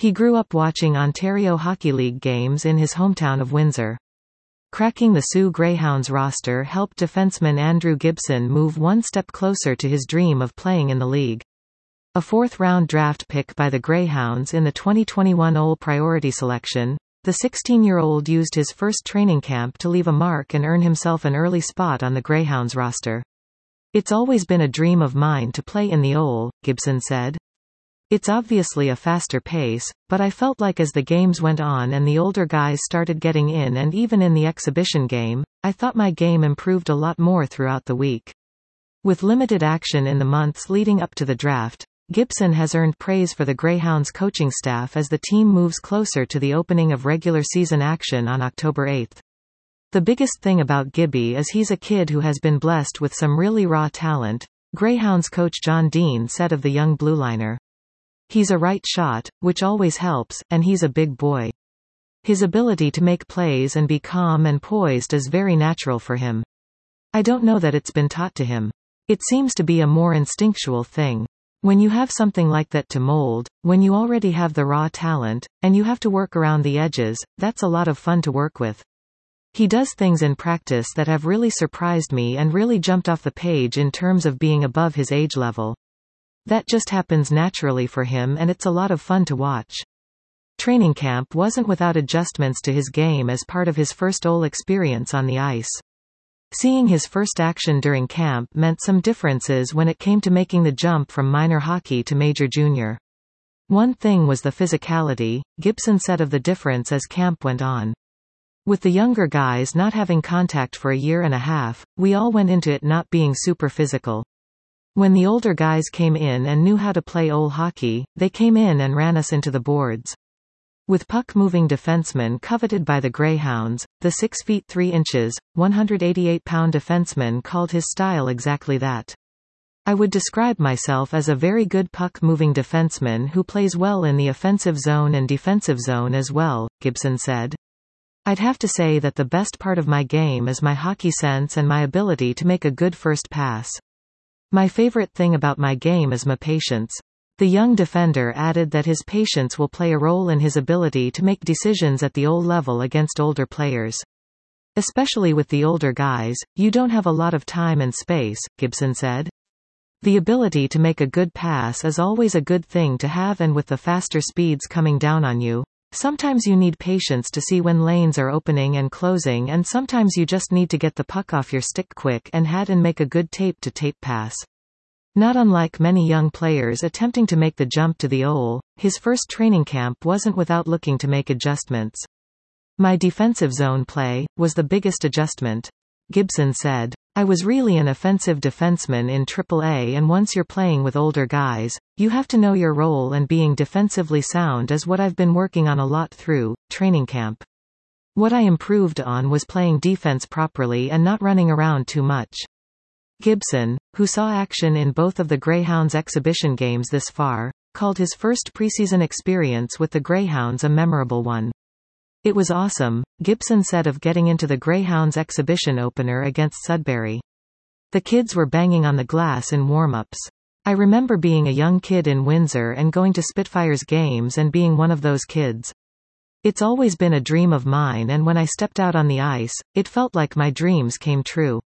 He grew up watching Ontario Hockey League games in his hometown of Windsor. Cracking the Soo Greyhounds roster helped defenseman Andrew Gibson move one step closer to his dream of playing in the league. A fourth-round draft pick by the Greyhounds in the 2021 OL priority selection, the 16-year-old used his first training camp to leave a mark and earn himself an early spot on the Greyhounds roster. "It's always been a dream of mine to play in the OL," Gibson said. "It's obviously a faster pace, but I felt like as the games went on and the older guys started getting in, and even in the exhibition game, I thought my game improved a lot more throughout the week." With limited action in the months leading up to the draft, Gibson has earned praise for the Greyhounds coaching staff as the team moves closer to the opening of regular season action on October 8. "The biggest thing about Gibby is he's a kid who has been blessed with some really raw talent," Greyhounds coach John Dean said of the young blueliner. "He's a right shot, which always helps, and he's a big boy. His ability to make plays and be calm and poised is very natural for him. I don't know that it's been taught to him. It seems to be a more instinctual thing. When you have something like that to mold, when you already have the raw talent, and you have to work around the edges, that's a lot of fun to work with. He does things in practice that have really surprised me and really jumped off the page in terms of being above his age level. That just happens naturally for him, and it's a lot of fun to watch." Training camp wasn't without adjustments to his game as part of his first OL experience on the ice. Seeing his first action during camp meant some differences when it came to making the jump from minor hockey to major junior. One thing was the physicality, Gibson said of the difference as camp went on. "With the younger guys not having contact for a year and a half, we all went into it not being super physical. When the older guys came in and knew how to play OL hockey, they came in and ran us into the boards." With puck-moving defenseman coveted by the Greyhounds, the 6 feet 3 inches, 188-pound defenseman called his style exactly that. "I would describe myself as a very good puck-moving defenseman who plays well in the offensive zone and defensive zone as well," Gibson said. "I'd have to say that the best part of my game is my hockey sense and my ability to make a good first pass. My favorite thing about my game is my patience." The young defender added that his patience will play a role in his ability to make decisions at the OL level against older players. "Especially with the older guys, you don't have a lot of time and space," Gibson said. "The ability to make a good pass is always a good thing to have, and with the faster speeds coming down on you, sometimes you need patience to see when lanes are opening and closing, and sometimes you just need to get the puck off your stick quick and make a good tape-to-tape pass." Not unlike many young players attempting to make the jump to the OL, his first training camp wasn't without looking to make adjustments. "My defensive zone play was the biggest adjustment," Gibson said. "I was really an offensive defenseman in AAA, and once you're playing with older guys, you have to know your role, and being defensively sound is what I've been working on a lot through training camp. What I improved on was playing defense properly and not running around too much." Gibson, who saw action in both of the Greyhounds' exhibition games this far, called his first preseason experience with the Greyhounds a memorable one. "It was awesome," Gibson said of getting into the Greyhounds' exhibition opener against Sudbury. "The kids were banging on the glass in warm-ups. I remember being a young kid in Windsor and going to Spitfires games and being one of those kids. It's always been a dream of mine, and when I stepped out on the ice, it felt like my dreams came true."